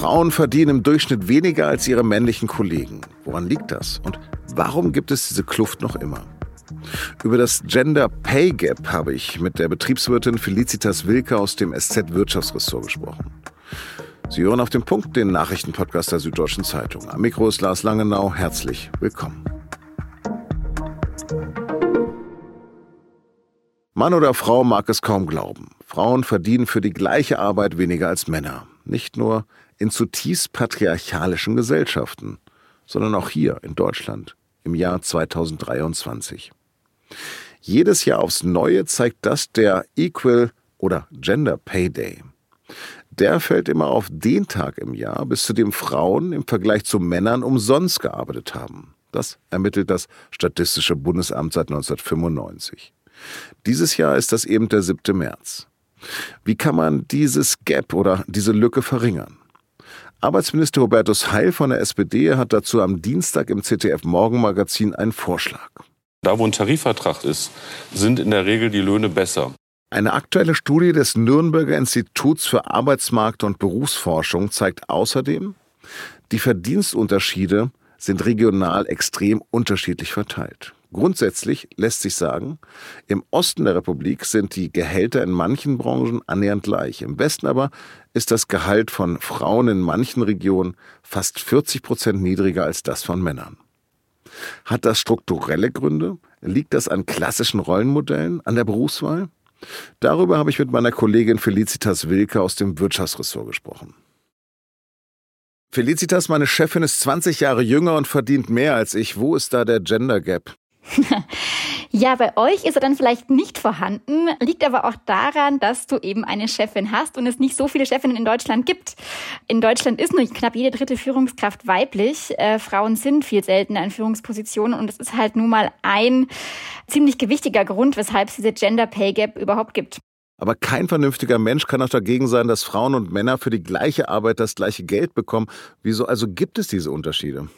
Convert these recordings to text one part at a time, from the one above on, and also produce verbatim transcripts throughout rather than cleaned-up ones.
Frauen verdienen im Durchschnitt weniger als ihre männlichen Kollegen. Woran liegt das? Und warum gibt es diese Kluft noch immer? Über das Gender Pay Gap habe ich mit der Betriebswirtin Felicitas Wilke aus dem S Z-Wirtschaftsressort gesprochen. Sie hören auf den Punkt, den Nachrichtenpodcast der Süddeutschen Zeitung. Am Mikro ist Lars Langenau. Herzlich willkommen. Mann oder Frau mag es kaum glauben. Frauen verdienen für die gleiche Arbeit weniger als Männer. Nicht nur in zutiefst patriarchalischen Gesellschaften, sondern auch hier in Deutschland im Jahr zweitausenddreiundzwanzig. Jedes Jahr aufs Neue zeigt das der Equal oder Gender Pay Day. Der fällt immer auf den Tag im Jahr, bis zu dem Frauen im Vergleich zu Männern umsonst gearbeitet haben. Das ermittelt das Statistische Bundesamt seit neunzehnhundertfünfundneunzig. Dieses Jahr ist das eben der siebte März. Wie kann man dieses Gap oder diese Lücke verringern? Arbeitsminister Hubertus Heil von der S P D hat dazu am Dienstag im Z D F-Morgenmagazin einen Vorschlag. Da, wo ein Tarifvertrag ist, sind in der Regel die Löhne besser. Eine aktuelle Studie des Nürnberger Instituts für Arbeitsmarkt- und Berufsforschung zeigt außerdem, die Verdienstunterschiede sind regional extrem unterschiedlich verteilt. Grundsätzlich lässt sich sagen, im Osten der Republik sind die Gehälter in manchen Branchen annähernd gleich. Im Westen aber ist das Gehalt von Frauen in manchen Regionen fast vierzig Prozent niedriger als das von Männern. Hat das strukturelle Gründe? Liegt das an klassischen Rollenmodellen, an der Berufswahl? Darüber habe ich mit meiner Kollegin Felicitas Wilke aus dem Wirtschaftsressort gesprochen. Felicitas, meine Chefin ist zwanzig Jahre jünger und verdient mehr als ich. Wo ist da der Gender Gap? Ja, bei euch ist er dann vielleicht nicht vorhanden, liegt aber auch daran, dass du eben eine Chefin hast und es nicht so viele Chefinnen in Deutschland gibt. In Deutschland ist nur knapp jede dritte Führungskraft weiblich. Äh, Frauen sind viel seltener in Führungspositionen und das ist halt nun mal ein ziemlich gewichtiger Grund, weshalb es diese Gender Pay Gap überhaupt gibt. Aber kein vernünftiger Mensch kann auch dagegen sein, dass Frauen und Männer für die gleiche Arbeit das gleiche Geld bekommen. Wieso also gibt es diese Unterschiede?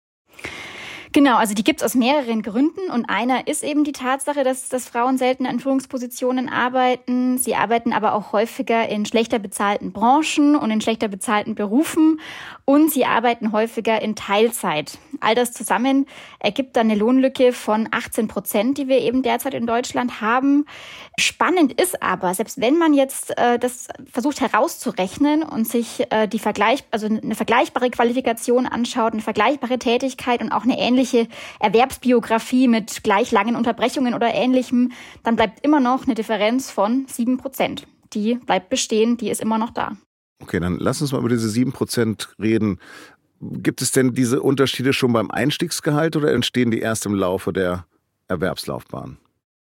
Genau, also die gibt es aus mehreren Gründen und einer ist eben die Tatsache, dass, dass Frauen selten in Führungspositionen arbeiten. Sie arbeiten aber auch häufiger in schlechter bezahlten Branchen und in schlechter bezahlten Berufen und sie arbeiten häufiger in Teilzeit. All das zusammen ergibt dann eine Lohnlücke von achtzehn Prozent, die wir eben derzeit in Deutschland haben. Spannend ist aber, selbst wenn man jetzt äh, das versucht herauszurechnen und sich äh, die Vergleich, also eine vergleichbare Qualifikation anschaut, eine vergleichbare Tätigkeit und auch eine ähnliche Erwerbsbiografie mit gleich langen Unterbrechungen oder Ähnlichem, dann bleibt immer noch eine Differenz von sieben Prozent. Die bleibt bestehen, die ist immer noch da. Okay, dann lass uns mal über diese sieben Prozent reden. Gibt es denn diese Unterschiede schon beim Einstiegsgehalt oder entstehen die erst im Laufe der Erwerbslaufbahn?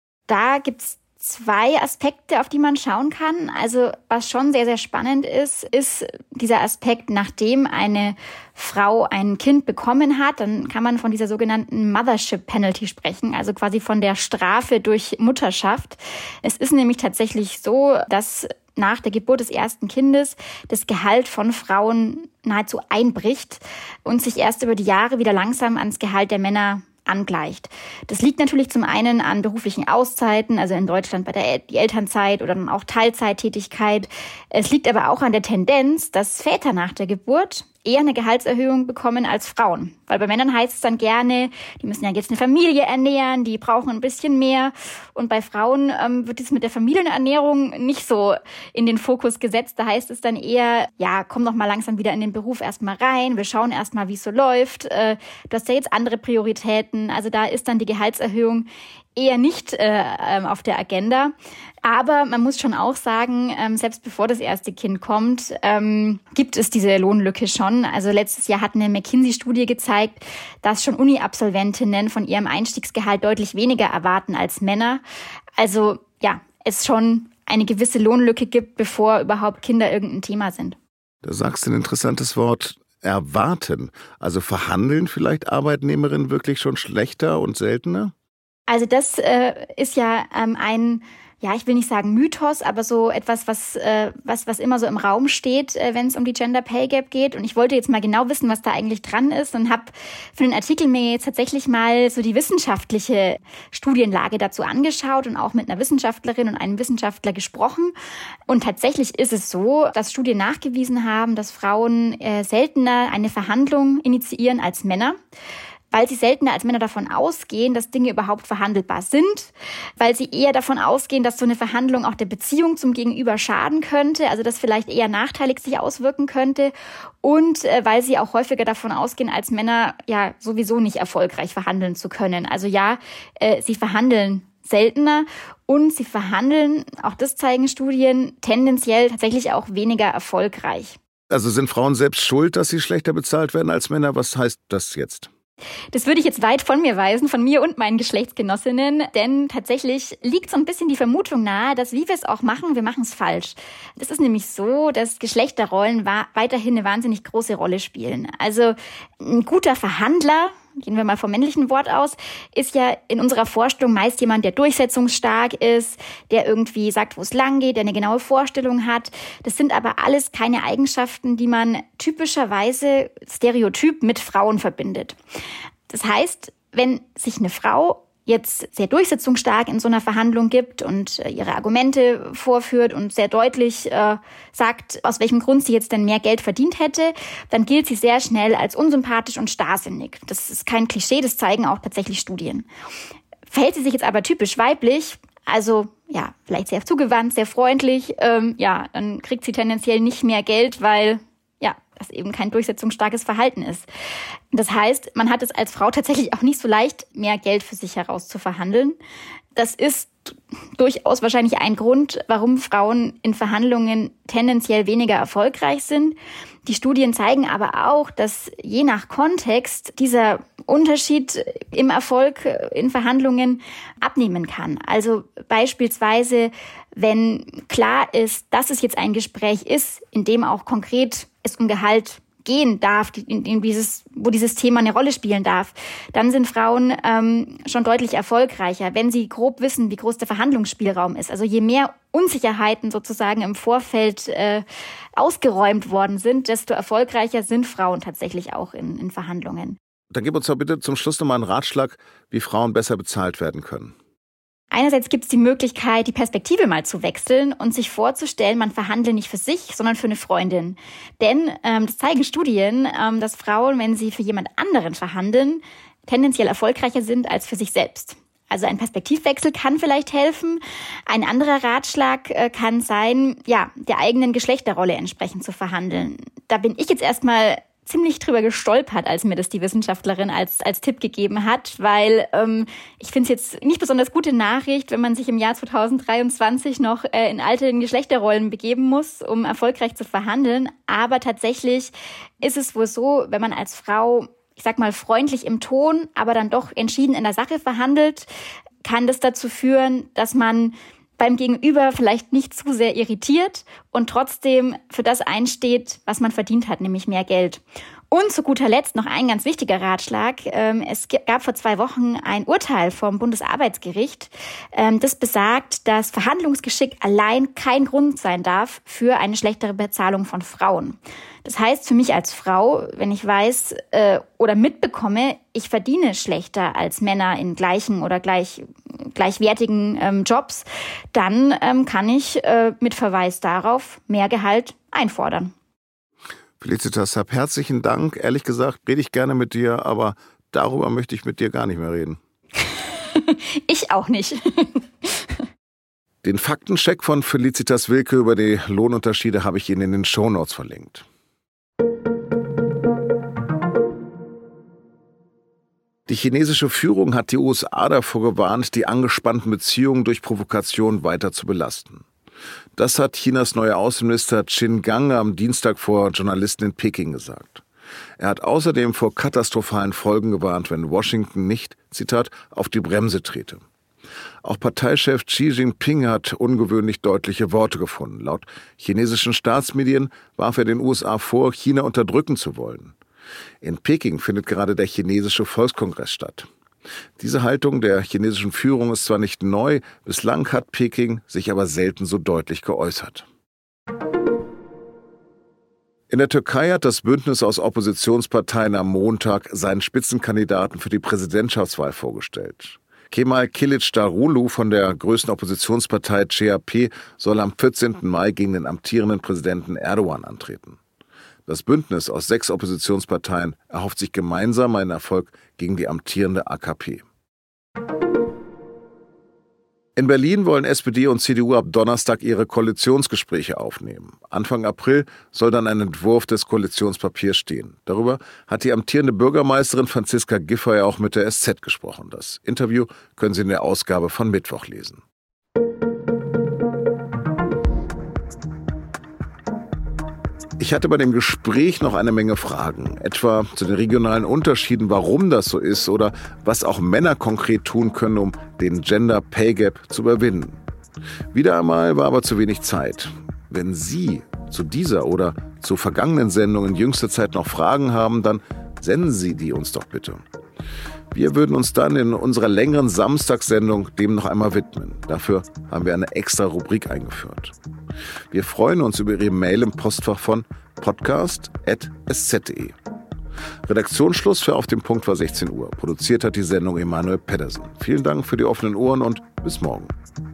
Da gibt's zwei Aspekte, auf die man schauen kann. Also was schon sehr, sehr spannend ist, ist dieser Aspekt, nachdem eine Frau ein Kind bekommen hat, dann kann man von dieser sogenannten Mothership Penalty sprechen, also quasi von der Strafe durch Mutterschaft. Es ist nämlich tatsächlich so, dass nach der Geburt des ersten Kindes das Gehalt von Frauen nahezu einbricht und sich erst über die Jahre wieder langsam ans Gehalt der Männer angleicht. Das liegt natürlich zum einen an beruflichen Auszeiten, also in Deutschland bei der El- die Elternzeit oder dann auch Teilzeittätigkeit. Es liegt aber auch an der Tendenz, dass Väter nach der Geburt eher eine Gehaltserhöhung bekommen als Frauen. Weil bei Männern heißt es dann gerne, die müssen ja jetzt eine Familie ernähren, die brauchen ein bisschen mehr. Und bei Frauen ähm, wird es mit der Familienernährung nicht so in den Fokus gesetzt. Da heißt es dann eher, ja, komm doch mal langsam wieder in den Beruf erstmal rein. Wir schauen erstmal, wie es so läuft. Äh, du hast ja jetzt andere Prioritäten. Also da ist dann die Gehaltserhöhung eher nicht äh, auf der Agenda. Aber man muss schon auch sagen, ähm, selbst bevor das erste Kind kommt, ähm, gibt es diese Lohnlücke schon. Also letztes Jahr hat eine McKinsey-Studie gezeigt, dass schon Uni-Absolventinnen von ihrem Einstiegsgehalt deutlich weniger erwarten als Männer. Also ja, es schon eine gewisse Lohnlücke gibt, bevor überhaupt Kinder irgendein Thema sind. Da sagst du ein interessantes Wort, erwarten. Also verhandeln vielleicht Arbeitnehmerinnen wirklich schon schlechter und seltener? Also das äh, ist ja ähm, ein ja, ich will nicht sagen Mythos, aber so etwas, was äh, was was immer so im Raum steht, äh, wenn es um die Gender Pay Gap geht. Und ich wollte jetzt mal genau wissen, was da eigentlich dran ist und habe für den Artikel mir jetzt tatsächlich mal so die wissenschaftliche Studienlage dazu angeschaut und auch mit einer Wissenschaftlerin und einem Wissenschaftler gesprochen. Und tatsächlich ist es so, dass Studien nachgewiesen haben, dass Frauen äh, seltener eine Verhandlung initiieren als Männer, weil sie seltener als Männer davon ausgehen, dass Dinge überhaupt verhandelbar sind, weil sie eher davon ausgehen, dass so eine Verhandlung auch der Beziehung zum Gegenüber schaden könnte, also das vielleicht eher nachteilig sich auswirken könnte und äh, weil sie auch häufiger davon ausgehen, als Männer ja sowieso nicht erfolgreich verhandeln zu können. Also ja, äh, sie verhandeln seltener und sie verhandeln, auch das zeigen Studien, tendenziell tatsächlich auch weniger erfolgreich. Also sind Frauen selbst schuld, dass sie schlechter bezahlt werden als Männer? Was heißt das jetzt? Das würde ich jetzt weit von mir weisen, von mir und meinen Geschlechtsgenossinnen, denn tatsächlich liegt so ein bisschen die Vermutung nahe, dass wie wir es auch machen, wir machen es falsch. Es ist nämlich so, dass Geschlechterrollen weiterhin eine wahnsinnig große Rolle spielen. Also ein guter Verhandler, gehen wir mal vom männlichen Wort aus, ist ja in unserer Vorstellung meist jemand, der durchsetzungsstark ist, der irgendwie sagt, wo es lang geht, der eine genaue Vorstellung hat. Das sind aber alles keine Eigenschaften, die man typischerweise stereotyp mit Frauen verbindet. Das heißt, wenn sich eine Frau jetzt sehr durchsetzungsstark in so einer Verhandlung gibt und äh, ihre Argumente vorführt und sehr deutlich äh, sagt, aus welchem Grund sie jetzt denn mehr Geld verdient hätte, dann gilt sie sehr schnell als unsympathisch und starrsinnig. Das ist kein Klischee, das zeigen auch tatsächlich Studien. Verhält sie sich jetzt aber typisch weiblich, also ja, vielleicht sehr zugewandt, sehr freundlich, ähm, ja, dann kriegt sie tendenziell nicht mehr Geld, weil ja, das eben kein durchsetzungsstarkes Verhalten ist. Das heißt, man hat es als Frau tatsächlich auch nicht so leicht, mehr Geld für sich heraus zu verhandeln. Das ist durchaus wahrscheinlich ein Grund, warum Frauen in Verhandlungen tendenziell weniger erfolgreich sind. Die Studien zeigen aber auch, dass je nach Kontext dieser Unterschied im Erfolg in Verhandlungen abnehmen kann. Also beispielsweise, wenn klar ist, dass es jetzt ein Gespräch ist, in dem auch konkret es um Gehalt gehen darf, in, in dieses, wo dieses Thema eine Rolle spielen darf, dann sind Frauen ähm, schon deutlich erfolgreicher, wenn sie grob wissen, wie groß der Verhandlungsspielraum ist. Also je mehr Unsicherheiten sozusagen im Vorfeld äh, ausgeräumt worden sind, desto erfolgreicher sind Frauen tatsächlich auch in, in Verhandlungen. Dann gib uns doch bitte zum Schluss nochmal einen Ratschlag, wie Frauen besser bezahlt werden können. Einerseits gibt es die Möglichkeit, die Perspektive mal zu wechseln und sich vorzustellen, man verhandle nicht für sich, sondern für eine Freundin. Denn ähm, das zeigen Studien, ähm, dass Frauen, wenn sie für jemand anderen verhandeln, tendenziell erfolgreicher sind als für sich selbst. Also ein Perspektivwechsel kann vielleicht helfen. Ein anderer Ratschlag äh, kann sein, ja, der eigenen Geschlechterrolle entsprechend zu verhandeln. Da bin ich jetzt erstmal ziemlich drüber gestolpert, als mir das die Wissenschaftlerin als als Tipp gegeben hat, weil ähm, ich finde es jetzt nicht besonders gute Nachricht, wenn man sich im Jahr zwanzig dreiundzwanzig noch äh, in alte Geschlechterrollen begeben muss, um erfolgreich zu verhandeln. Aber tatsächlich ist es wohl so, wenn man als Frau, ich sag mal, freundlich im Ton, aber dann doch entschieden in der Sache verhandelt, kann das dazu führen, dass man beim Gegenüber vielleicht nicht zu sehr irritiert und trotzdem für das einsteht, was man verdient hat, nämlich mehr Geld. Und zu guter Letzt noch ein ganz wichtiger Ratschlag. Es gab vor zwei Wochen ein Urteil vom Bundesarbeitsgericht, das besagt, dass Verhandlungsgeschick allein kein Grund sein darf für eine schlechtere Bezahlung von Frauen. Das heißt für mich als Frau, wenn ich weiß äh, oder mitbekomme, ich verdiene schlechter als Männer in gleichen oder gleich, gleichwertigen ähm, Jobs, dann ähm, kann ich äh, mit Verweis darauf mehr Gehalt einfordern. Felicitas, hab herzlichen Dank. Ehrlich gesagt rede ich gerne mit dir, aber darüber möchte ich mit dir gar nicht mehr reden. Ich auch nicht. Den Faktencheck von Felicitas Wilke über die Lohnunterschiede habe ich Ihnen in den Shownotes verlinkt. Die chinesische Führung hat die U S A davor gewarnt, die angespannten Beziehungen durch Provokation weiter zu belasten. Das hat Chinas neuer Außenminister Qin Gang am Dienstag vor Journalisten in Peking gesagt. Er hat außerdem vor katastrophalen Folgen gewarnt, wenn Washington nicht, Zitat, auf die Bremse trete. Auch Parteichef Xi Jinping hat ungewöhnlich deutliche Worte gefunden. Laut chinesischen Staatsmedien warf er den U S A vor, China unterdrücken zu wollen. In Peking findet gerade der chinesische Volkskongress statt. Diese Haltung der chinesischen Führung ist zwar nicht neu, bislang hat Peking sich aber selten so deutlich geäußert. In der Türkei hat das Bündnis aus Oppositionsparteien am Montag seinen Spitzenkandidaten für die Präsidentschaftswahl vorgestellt. Kemal Kılıçdaroğlu von der größten Oppositionspartei C H P soll am vierzehnten Mai gegen den amtierenden Präsidenten Erdogan antreten. Das Bündnis aus sechs Oppositionsparteien erhofft sich gemeinsam einen Erfolg gegen die amtierende A K P. In Berlin wollen S P D und C D U ab Donnerstag ihre Koalitionsgespräche aufnehmen. Anfang April soll dann ein Entwurf des Koalitionspapiers stehen. Darüber hat die amtierende Bürgermeisterin Franziska Giffey auch mit der S Z gesprochen. Das Interview können Sie in der Ausgabe von Mittwoch lesen. Ich hatte bei dem Gespräch noch eine Menge Fragen, etwa zu den regionalen Unterschieden, warum das so ist oder was auch Männer konkret tun können, um den Gender Pay Gap zu überwinden. Wieder einmal war aber zu wenig Zeit. Wenn Sie zu dieser oder zu vergangenen Sendungen in jüngster Zeit noch Fragen haben, dann senden Sie die uns doch bitte. Wir würden uns dann in unserer längeren Samstagssendung dem noch einmal widmen. Dafür haben wir eine extra Rubrik eingeführt. Wir freuen uns über Ihre Mail im Postfach von podcast at s z punkt d e. Redaktionsschluss für Auf dem Punkt war sechzehn Uhr. Produziert hat die Sendung Emanuel Pedersen. Vielen Dank für die offenen Ohren und bis morgen.